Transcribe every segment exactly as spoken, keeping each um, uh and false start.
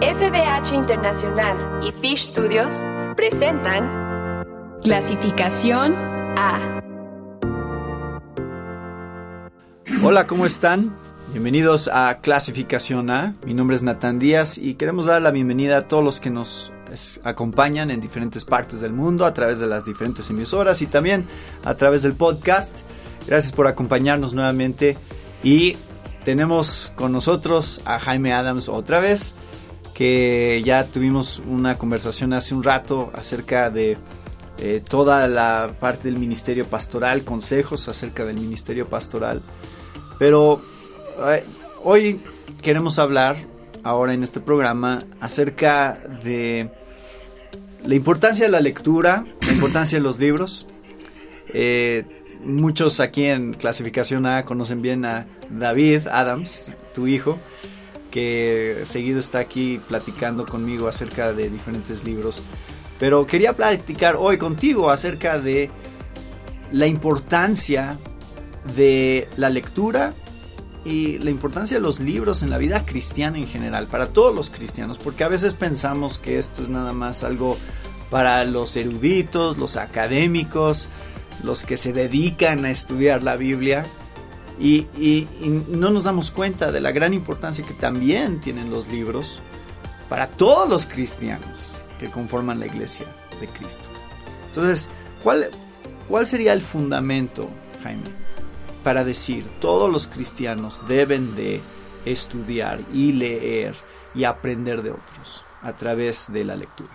F B H Internacional y Fish Studios presentan Clasificación A. Hola, ¿cómo están? Bienvenidos a Clasificación A. Mi nombre es Natán Díaz y queremos dar la bienvenida a todos los que nos acompañan en diferentes partes del mundo a través de las diferentes emisoras y también a través del podcast. Gracias por acompañarnos nuevamente y tenemos con nosotros a Jaime Adams otra vez, que ya tuvimos una conversación hace un rato acerca de eh, toda la parte del ministerio pastoral, consejos acerca del ministerio pastoral. Pero eh, hoy queremos hablar ahora en este programa acerca de la importancia de la lectura, la importancia de los libros. Eh, muchos aquí en Clasificación A conocen bien a David Adams, tu hijo, que seguido está aquí platicando conmigo acerca de diferentes libros. Pero quería platicar hoy contigo acerca de la importancia de la lectura y la importancia de los libros en la vida cristiana en general, para todos los cristianos, porque a veces pensamos que esto es nada más algo para los eruditos, los académicos, los que se dedican a estudiar la Biblia, y, y, y no nos damos cuenta de la gran importancia que también tienen los libros para todos los cristianos que conforman la iglesia de Cristo. Entonces, ¿cuál, cuál sería el fundamento, Jaime, para decir todos los cristianos deben de estudiar y leer y aprender de otros a través de la lectura?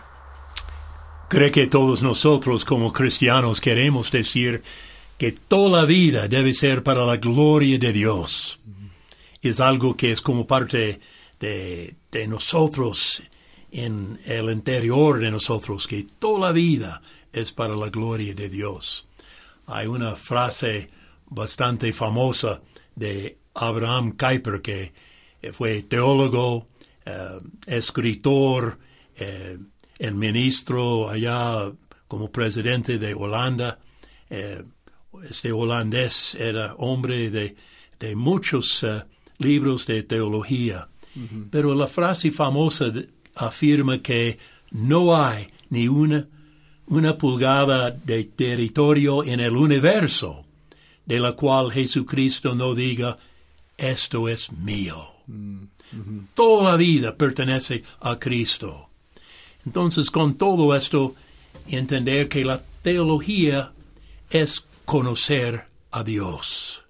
Creo que todos nosotros como cristianos queremos decir que toda la vida debe ser para la gloria de Dios. Uh-huh. Es algo que es como parte de, de nosotros, en el interior de nosotros, que toda la vida es para la gloria de Dios. Hay una frase bastante famosa de Abraham Kuyper, que fue teólogo, eh, escritor, eh, el ministro allá como presidente de Holanda. Eh, este holandés era hombre de, de muchos uh, libros de teología. Uh-huh. Pero la frase famosa de, afirma que no hay ni una, una pulgada de territorio en el universo de la cual Jesucristo no diga, esto es mío. Uh-huh. Toda la vida pertenece a Cristo. Entonces, con todo esto, entender que la teología es conocer a Dios.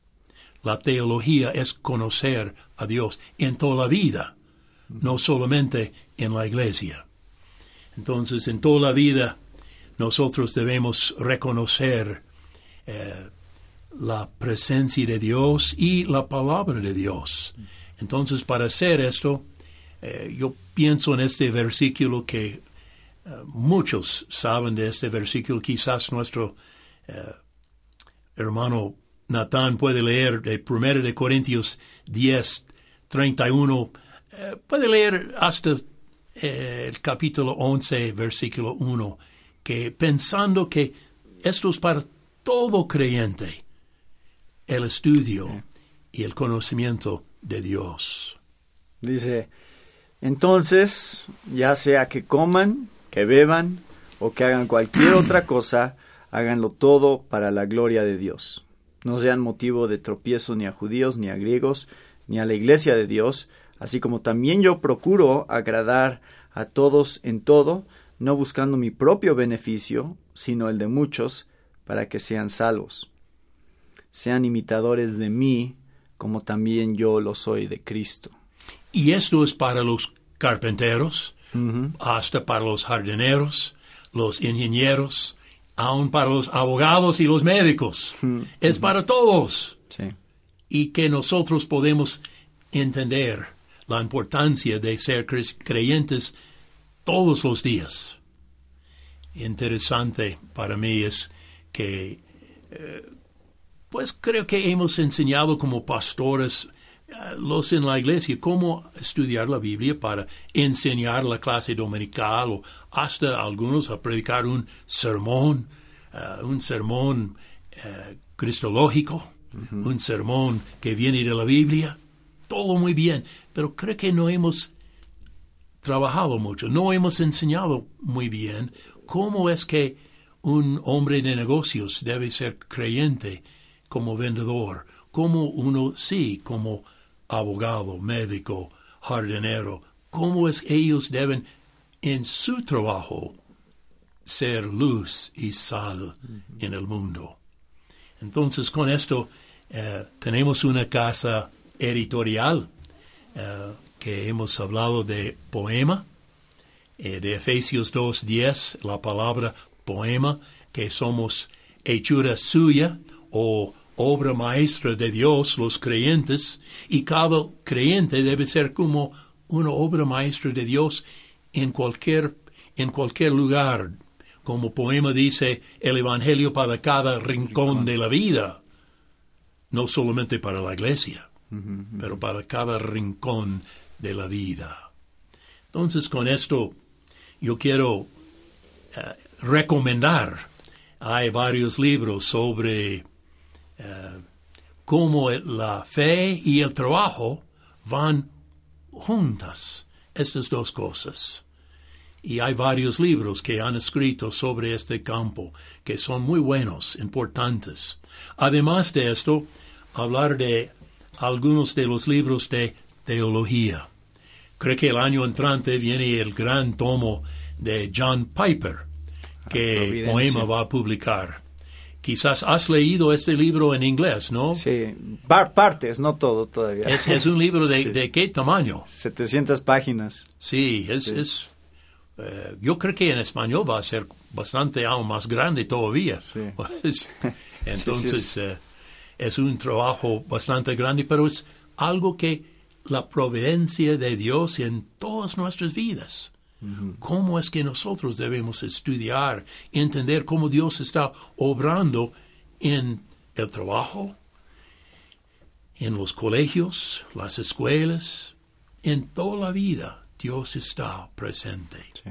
La teología es conocer a Dios en toda la vida, uh-huh. no solamente en la iglesia. Entonces, en toda la vida, nosotros debemos reconocer eh, la presencia de Dios y la palabra de Dios. Entonces, para hacer esto, eh, yo pienso en este versículo que uh, muchos saben de este versículo. Quizás nuestro uh, hermano Natán puede leer de primera de Corintios diez, treinta y uno. Uh, puede leer hasta uh, el capítulo once, versículo uno, que pensando que esto es para todo creyente, el estudio y el conocimiento de Dios. Dice, entonces, ya sea que coman, que beban o que hagan cualquier otra cosa, háganlo todo para la gloria de Dios. No sean motivo de tropiezo ni a judíos, ni a griegos, ni a la iglesia de Dios, así como también yo procuro agradar a todos en todo, no buscando mi propio beneficio, sino el de muchos, para que sean salvos. Sean imitadores de mí, como también yo lo soy de Cristo. Y esto es para los carpinteros, uh-huh. hasta para los jardineros, los ingenieros, aun para los abogados y los médicos. Uh-huh. Es para todos. Sí. Y que nosotros podemos entender la importancia de ser creyentes todos los días. Interesante para mí es que eh, pues creo que hemos enseñado como pastores, uh, los en la iglesia, cómo estudiar la Biblia para enseñar la clase dominical o hasta algunos a predicar un sermón, uh, un sermón uh, cristológico, uh-huh. un sermón que viene de la Biblia. Todo muy bien, pero creo que no hemos trabajado mucho. No hemos enseñado muy bien cómo es que un hombre de negocios debe ser creyente como vendedor, cómo uno sí, como abogado, médico, jardinero, cómo es que ellos deben en su trabajo ser luz y sal uh-huh. en el mundo. Entonces, con esto eh, tenemos una casa editorial eh, que hemos hablado de poema, eh, de Efesios dos diez, la palabra poema, que somos hechura suya o obra maestra de Dios, los creyentes, y cada creyente debe ser como una obra maestra de Dios en cualquier, en cualquier lugar. Como poema dice, el Evangelio para cada rincón de la vida, no solamente para la iglesia, uh-huh. pero para cada rincón de la vida. Entonces, con esto, yo quiero uh, recomendar, hay varios libros sobre uh, cómo la fe y el trabajo van juntas, estas dos cosas. Y hay varios libros que han escrito sobre este campo, que son muy buenos, importantes. Además de esto, hablar de algunos de los libros de teología. Creo que el año entrante viene el gran tomo de John Piper, que Poema va a publicar. Quizás has leído este libro en inglés, ¿no? Sí, par- partes, no todo todavía. Es, es un libro de, sí. ¿de qué tamaño? setecientas páginas. Sí, es... Sí. es Uh, yo creo que en español va a ser bastante aún más grande todavía. Sí. Pues, entonces, sí, sí. Uh, es un trabajo bastante grande, pero es algo que la providencia de Dios en todas nuestras vidas. Uh-huh. Cómo es que nosotros debemos estudiar, entender cómo Dios está obrando en el trabajo, en los colegios, las escuelas, en toda la vida. Dios está presente. Sí.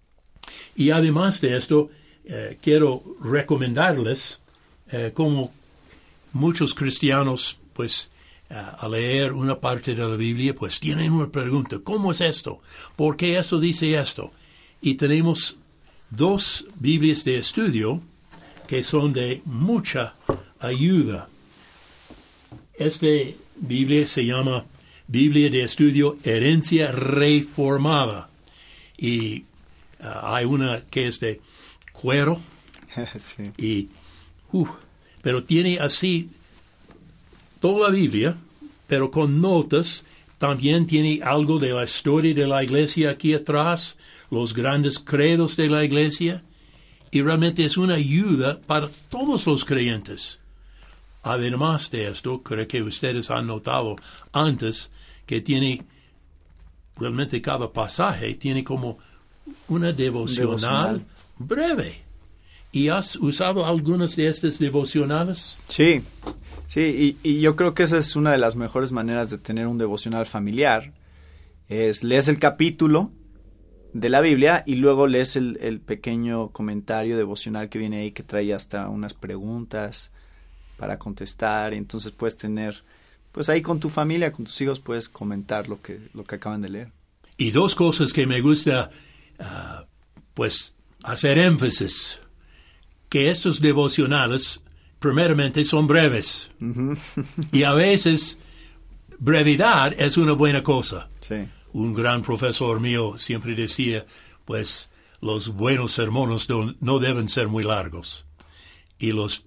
Y además de esto, eh, quiero recomendarles, eh, como muchos cristianos, pues, eh, al leer una parte de la Biblia, pues tienen una pregunta, ¿cómo es esto? ¿Por qué esto dice esto? Y tenemos dos Biblias de estudio que son de mucha ayuda. Esta Biblia se llama Biblia de Estudio Herencia Reformada. Y uh, hay una que es de cuero. Sí. Y, uh, pero tiene así toda la Biblia, pero con notas. También tiene algo de la historia de la iglesia aquí atrás, los grandes credos de la iglesia. Y realmente es una ayuda para todos los creyentes. Además de esto, creo que ustedes han notado antes que tiene, realmente cada pasaje tiene como una devocional, devocional. breve. ¿Y has usado algunas de estas devocionales? Sí, sí, y, y yo creo que esa es una de las mejores maneras de tener un devocional familiar. Es lees el capítulo de la Biblia y luego lees el, el pequeño comentario devocional que viene ahí, que trae hasta unas preguntas para contestar, y entonces puedes tener, pues ahí con tu familia, con tus hijos, puedes comentar lo que, lo que acaban de leer. Y dos cosas que me gusta, uh, pues, hacer énfasis, que estos devocionales, primeramente, son breves. Uh-huh. Y a veces, brevedad es una buena cosa. Sí. Un gran profesor mío siempre decía, pues, los buenos sermones no, no deben ser muy largos. Y los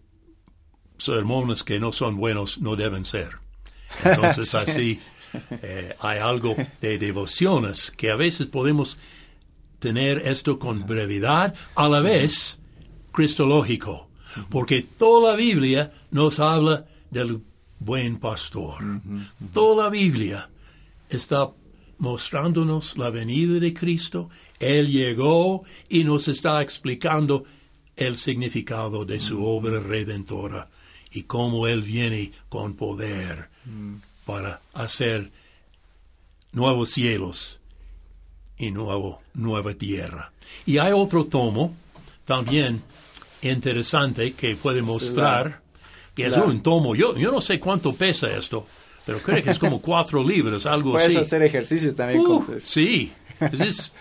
sermones que no son buenos no deben ser. Entonces, sí. así, eh, hay algo de devociones que a veces podemos tener esto con brevedad, a la vez cristológico, porque toda la Biblia nos habla del buen pastor. Uh-huh, uh-huh. Toda la Biblia está mostrándonos la venida de Cristo. Él llegó y nos está explicando el significado de su uh-huh. obra redentora y cómo Él viene con poder uh-huh. para hacer nuevos cielos y nuevo, nueva tierra. Y hay otro tomo también interesante que puede mostrar que es un tomo. Yo, yo no sé cuánto pesa esto, pero creo que es como cuatro libros, algo Puedes así. Puedes hacer ejercicio también. Uh, con sí, Es,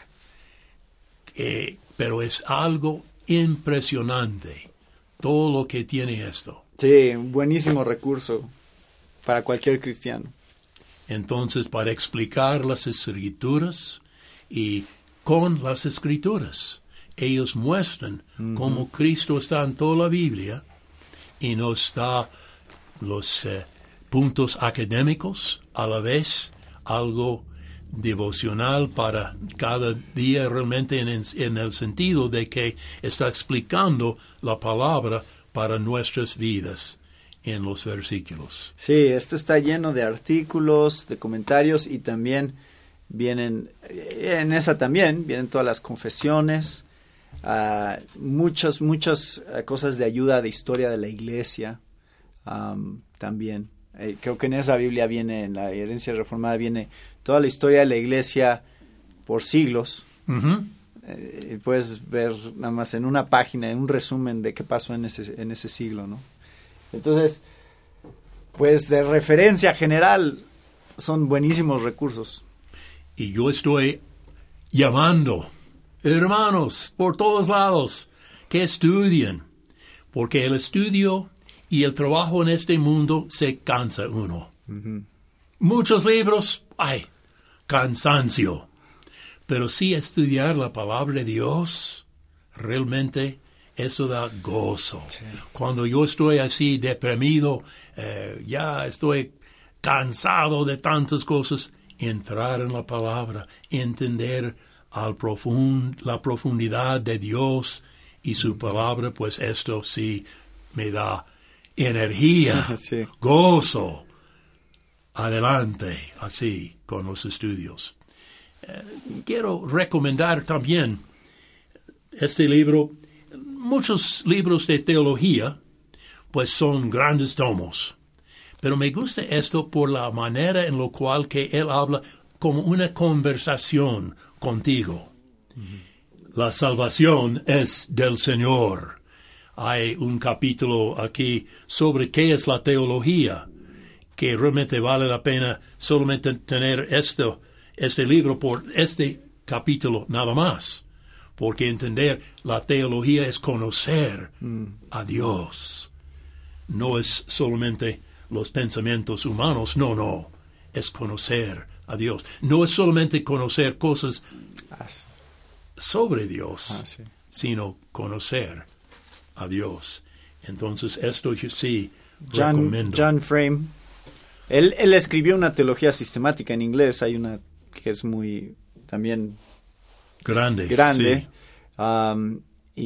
eh, pero es algo impresionante todo lo que tiene esto. Sí, un buenísimo recurso para cualquier cristiano. Entonces, para explicar las Escrituras y con las Escrituras, ellos muestran uh-huh. cómo Cristo está en toda la Biblia y nos da los eh, puntos académicos, a la vez algo devocional para cada día realmente en, en el sentido de que está explicando la palabra para nuestras vidas en los versículos. Sí, esto está lleno de artículos, de comentarios y también vienen, en esa también, vienen todas las confesiones, uh, muchas, muchas uh, cosas de ayuda de historia de la iglesia um, también. Eh, creo que en esa Biblia viene, en la herencia reformada viene toda la historia de la iglesia por siglos. Uh-huh. Eh, puedes ver nada más en una página, en un resumen de qué pasó en ese, en ese siglo, ¿no? Entonces, pues de referencia general son buenísimos recursos. Y yo estoy llamando hermanos por todos lados que estudien, porque el estudio y el trabajo en este mundo se cansa uno. Uh-huh. Muchos libros, ay, cansancio. Pero sí estudiar la palabra de Dios, realmente eso da gozo. Sí. Cuando yo estoy así deprimido, eh, ya estoy cansado de tantas cosas, entrar en la palabra, entender al profund, la profundidad de Dios y su palabra, pues esto sí me da energía, sí. gozo. Adelante, así, con los estudios. Eh, quiero recomendar también este libro. Muchos libros de teología, pues son grandes tomos. Pero me gusta esto por la manera en la cual que él habla como una conversación contigo. Uh-huh. La salvación es del Señor. Hay un capítulo aquí sobre qué es la teología, que realmente vale la pena solamente tener esto, este libro por este capítulo nada más. Porque entender la teología es conocer mm. a Dios. No es solamente los pensamientos humanos, no, no. Es conocer a Dios. No es solamente conocer cosas ah, sí. sobre Dios, ah, sí. sino conocer a Dios. Entonces, esto yo sí John, recomiendo. John Frame, él, él escribió una teología sistemática en inglés. Hay una que es muy también grande. Grande. Sí. Um,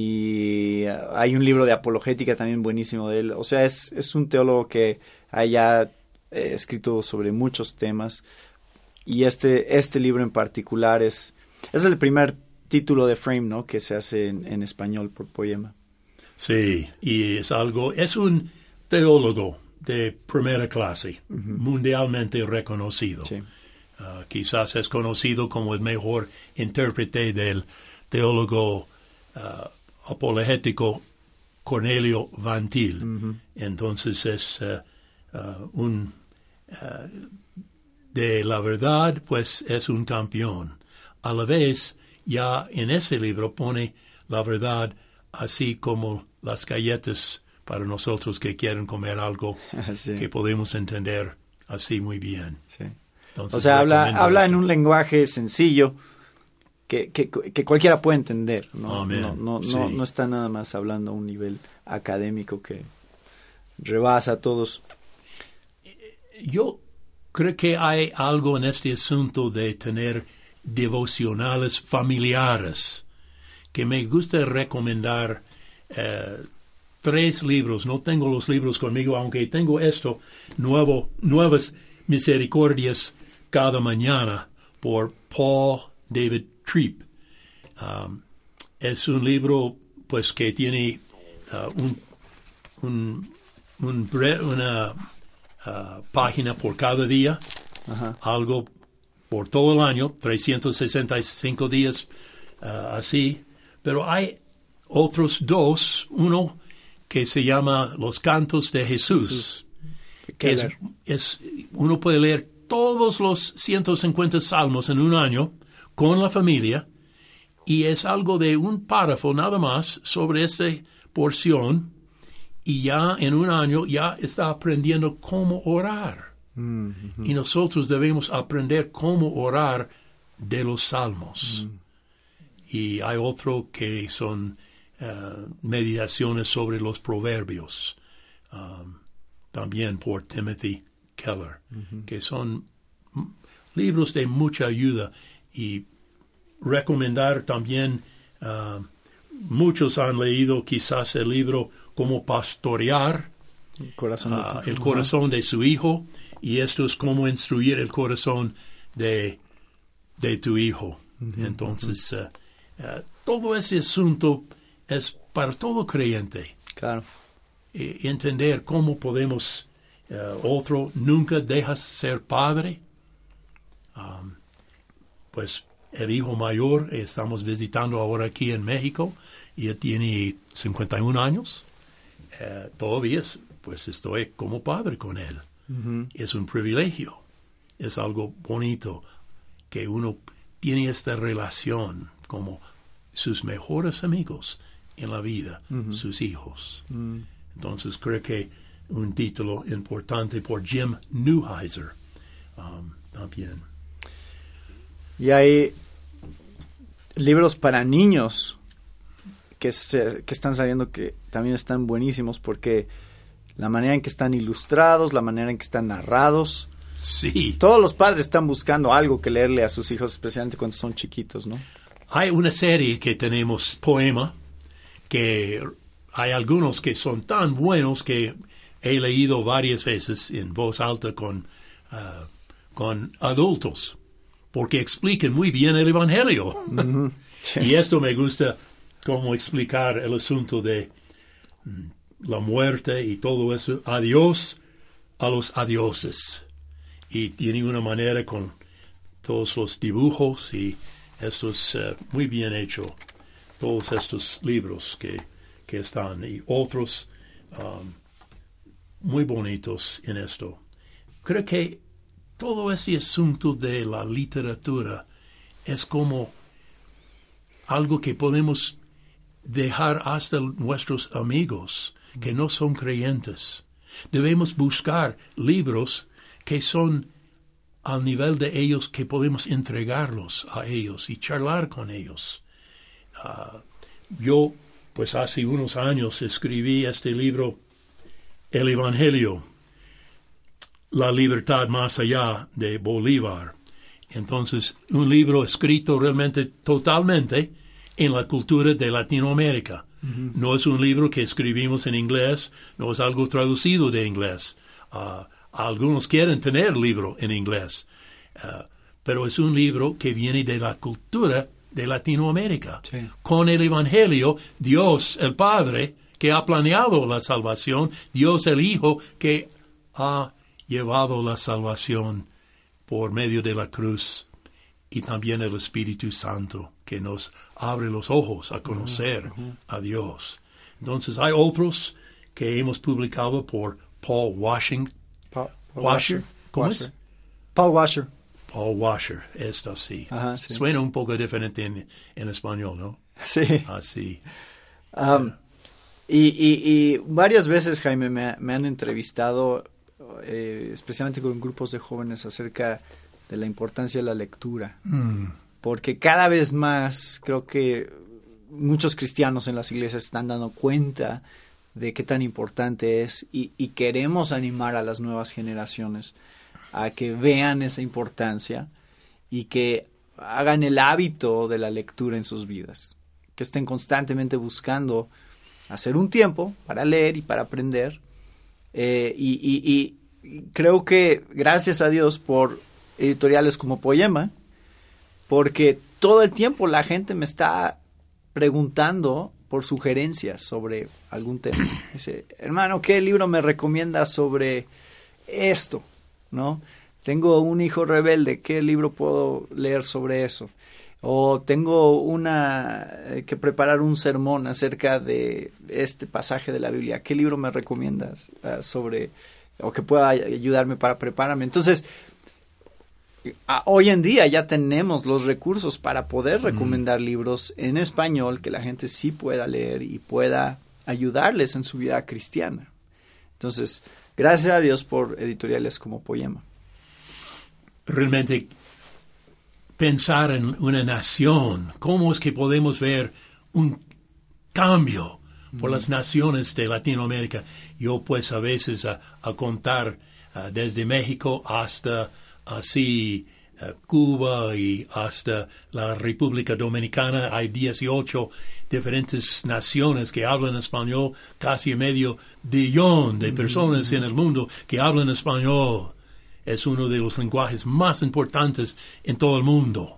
y hay un libro de apologética también buenísimo de él. O sea, es, es un teólogo que haya eh, escrito sobre muchos temas. Y este, este libro en particular es, es el primer título de Frame, ¿no? Que se hace en, en español por Poema. Sí, y es algo, es un teólogo de primera clase, uh-huh. mundialmente reconocido. Sí. Uh, quizás es conocido como el mejor intérprete del teólogo uh, apologético Cornelio Van Til. Uh-huh. Entonces es uh, uh, un uh, de la verdad, pues es un campeón. A la vez, ya en ese libro pone la verdad así como las galletas para nosotros que quieren comer algo sí. que podemos entender así muy bien. Sí. Entonces, o sea, habla, habla en un lenguaje sencillo que, que, que cualquiera puede entender. ¿No? Amén. No, no, sí. no, no está nada más hablando a un nivel académico que rebasa a todos. Yo creo que hay algo en este asunto de tener devocionales familiares que me gusta recomendar. Eh, tres libros. No tengo los libros conmigo, aunque tengo esto, nuevo, Nuevas Misericordias cada mañana, por Paul David Tripp. Um, es un libro, pues, que tiene uh, un, un, un bre- una uh, página por cada día, uh-huh. algo por todo el año, trescientos sesenta y cinco días, uh, así. Pero hay otros dos, uno que se llama Los Cantos de Jesús. Jesús. Es, es, uno puede leer todos los ciento cincuenta salmos en un año con la familia, y es algo de un párrafo nada más sobre esta porción, y ya en un año ya está aprendiendo cómo orar. Mm-hmm. Y nosotros debemos aprender cómo orar de los salmos. Mm. Y hay otro que son uh, meditaciones sobre los proverbios, um, también por Timothy Keller, mm-hmm. que son libros de mucha ayuda. Y recomendar también, uh, muchos han leído quizás el libro Cómo pastorear el corazón, uh, de, el corazón de su hijo, y esto es cómo instruir el corazón de, de tu hijo. Uh-huh, Entonces, uh-huh. uh, uh, todo ese asunto es para todo creyente. Claro. Eh, entender cómo podemos, uh, otro, nunca dejas ser padre. Um, pues el hijo mayor, eh, estamos visitando ahora aquí en México, y él tiene cincuenta y un años. Uh, todavía, pues estoy como padre con él. Uh-huh. Es un privilegio, es algo bonito que uno tiene esta relación como sus mejores amigos en la vida, uh-huh. sus hijos. Uh-huh. Entonces creo que un título importante por Jim Neuheiser um, también. Y hay libros para niños que, se, que están saliendo que también están buenísimos, porque la manera en que están ilustrados, la manera en que están narrados. Sí. Todos los padres están buscando algo que leerle a sus hijos, especialmente cuando son chiquitos, ¿no? Hay una serie que tenemos, Poema, que hay algunos que son tan buenos que he leído varias veces en voz alta con, uh, con adultos, porque explican muy bien el Evangelio. Uh-huh. Sí. Y esto me gusta, cómo explicar el asunto de mm, la muerte y todo eso. Adiós a los adioses. Y tiene una manera con todos los dibujos, y esto es uh, muy bien hecho. Todos estos libros que, que están, y otros um, muy bonitos en esto. Creo que todo ese asunto de la literatura es como algo que podemos dejar hasta nuestros amigos que no son creyentes. Debemos buscar libros que son al nivel de ellos, que podemos entregarlos a ellos y charlar con ellos. Uh, yo, pues hace unos años escribí este libro, El Evangelio, La libertad más allá de Bolívar. Entonces, un libro escrito realmente totalmente en la cultura de Latinoamérica. Uh-huh. No es un libro que escribimos en inglés, no es algo traducido de inglés. Uh, algunos quieren tener libro en inglés, uh, pero es un libro que viene de la cultura de Latinoamérica. Sí. Con el Evangelio, Dios el Padre, que ha planeado la salvación, Dios el Hijo, que ha llevado la salvación por medio de la cruz, y también el Espíritu Santo, que nos abre los ojos a conocer uh-huh. a Dios. Entonces, hay otros que hemos publicado por Paul Washington. Paul, Paul Washer. Washer. ¿Cómo Washer. es? Paul Washer. Paul Washer, esto sí. Ajá, sí. Suena un poco diferente en, en español, ¿no? Sí. Así. Um, y, y, y varias veces, Jaime, me, me han entrevistado, eh, especialmente con grupos de jóvenes, acerca de la importancia de la lectura. Mm. Porque cada vez más creo que muchos cristianos en las iglesias están dando cuenta de qué tan importante es, y, y queremos animar a las nuevas generaciones a que vean esa importancia y que hagan el hábito de la lectura en sus vidas, que estén constantemente buscando hacer un tiempo para leer y para aprender. Eh, y, y, y creo que gracias a Dios por editoriales como Poema, porque todo el tiempo la gente me está preguntando por sugerencias sobre algún tema. Dice, hermano, ¿qué libro me recomiendas sobre esto? ¿No? Tengo un hijo rebelde, ¿qué libro puedo leer sobre eso? O tengo una eh, que preparar un sermón acerca de este pasaje de la Biblia, ¿qué libro me recomiendas uh, sobre, o que pueda ayudarme para prepararme? Entonces, a, hoy en día ya tenemos los recursos para poder recomendar mm. libros en español que la gente sí pueda leer y pueda ayudarles en su vida cristiana. Entonces, gracias a Dios por editoriales como Poema. Realmente pensar en una nación, cómo es que podemos ver un cambio por mm. las naciones de Latinoamérica. Yo pues a veces a, a contar uh, desde México hasta así uh, Cuba y hasta la República Dominicana hay dieciocho diferentes naciones que hablan español, casi medio billón de personas mm. en el mundo que hablan español. Es uno de los lenguajes más importantes en todo el mundo.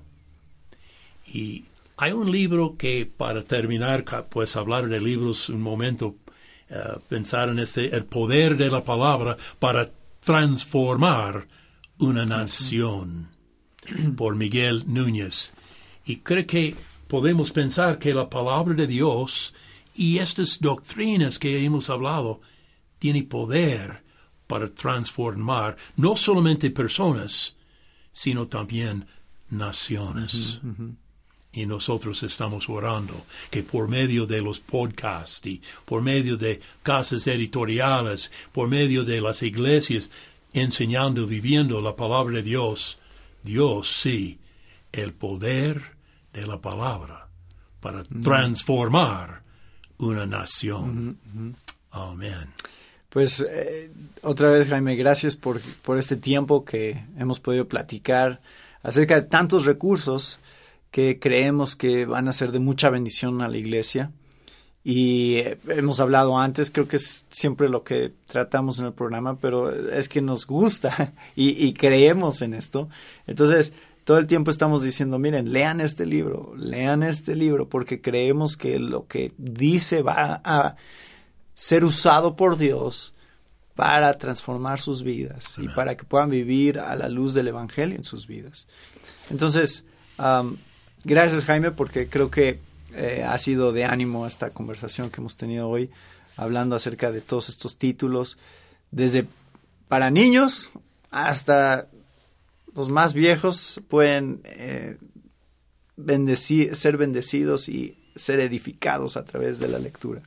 Y hay un libro que, para terminar, pues hablar de libros un momento, uh, pensar en este, el poder de la palabra para transformar una nación, por Miguel Núñez. Y creo que podemos pensar que la palabra de Dios y estas doctrinas que hemos hablado tiene poder para transformar no solamente personas, sino también naciones. Uh-huh, uh-huh. Y nosotros estamos orando que por medio de los podcasts y por medio de casas editoriales, por medio de las iglesias, enseñando, viviendo la palabra de Dios, Dios sí, el poder de la palabra para uh-huh. transformar una nación. Uh-huh, uh-huh. Amén. Pues eh, otra vez, Jaime, gracias por, por este tiempo que hemos podido platicar acerca de tantos recursos que creemos que van a ser de mucha bendición a la iglesia. Y eh, hemos hablado antes, creo que es siempre lo que tratamos en el programa, pero es que nos gusta y, y creemos en esto. Entonces, todo el tiempo estamos diciendo, miren, lean este libro, lean este libro, porque creemos que lo que dice va a ser usado por Dios para transformar sus vidas y para que puedan vivir a la luz del evangelio en sus vidas. Entonces, um, gracias, Jaime, porque creo que eh, ha sido de ánimo esta conversación que hemos tenido hoy, hablando acerca de todos estos títulos, desde para niños hasta los más viejos pueden eh, bendecir, ser bendecidos y ser edificados a través de la lectura.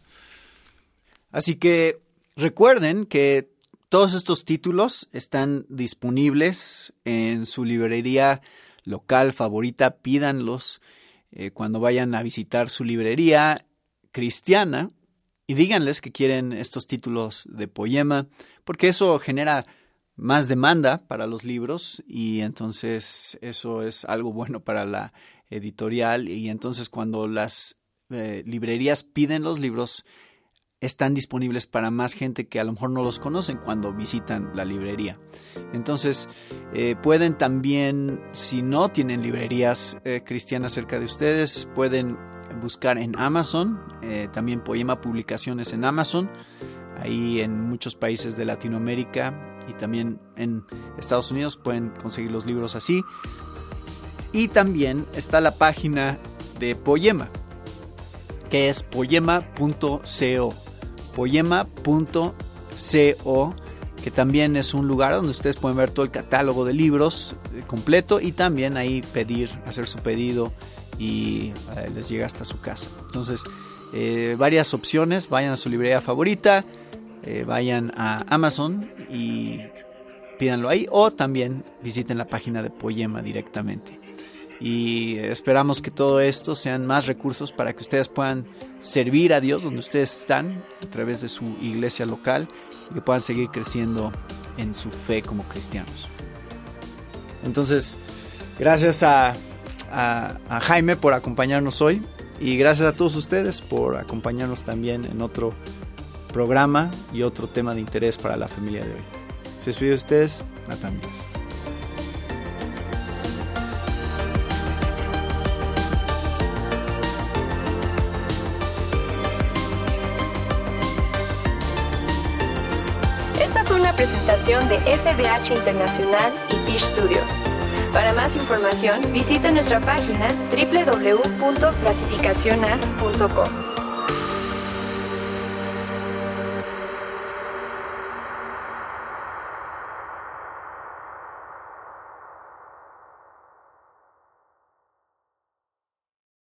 Así que recuerden que todos estos títulos están disponibles en su librería local favorita. Pídanlos eh, cuando vayan a visitar su librería cristiana y díganles que quieren estos títulos de Poema, porque eso genera más demanda para los libros y entonces eso es algo bueno para la editorial. Y entonces cuando las eh, librerías piden los libros, están disponibles para más gente que a lo mejor no los conocen cuando visitan la librería. Entonces, eh, pueden también, si no tienen librerías eh, cristianas cerca de ustedes, pueden buscar en Amazon, eh, también Poema Publicaciones en Amazon, ahí en muchos países de Latinoamérica y también en Estados Unidos pueden conseguir los libros así. Y también está la página de Poema, que es poema punto co. poema punto co, que también es un lugar donde ustedes pueden ver todo el catálogo de libros completo y también ahí pedir, hacer su pedido y eh, les llega hasta su casa. Entonces, eh, varias opciones, vayan a su librería favorita, eh, vayan a Amazon y pídanlo ahí o también visiten la página de Poema directamente. Y esperamos que todo esto sean más recursos para que ustedes puedan servir a Dios donde ustedes están a través de su iglesia local y que puedan seguir creciendo en su fe como cristianos. Entonces, gracias a, a, a Jaime por acompañarnos hoy y gracias a todos ustedes por acompañarnos también en otro programa y otro tema de interés para la familia de hoy. Se despide de ustedes, Natán Díaz. Presentación de F B H Internacional y Fish Studios. Para más información, visita nuestra página doble u doble u doble u punto clasificacion a punto com.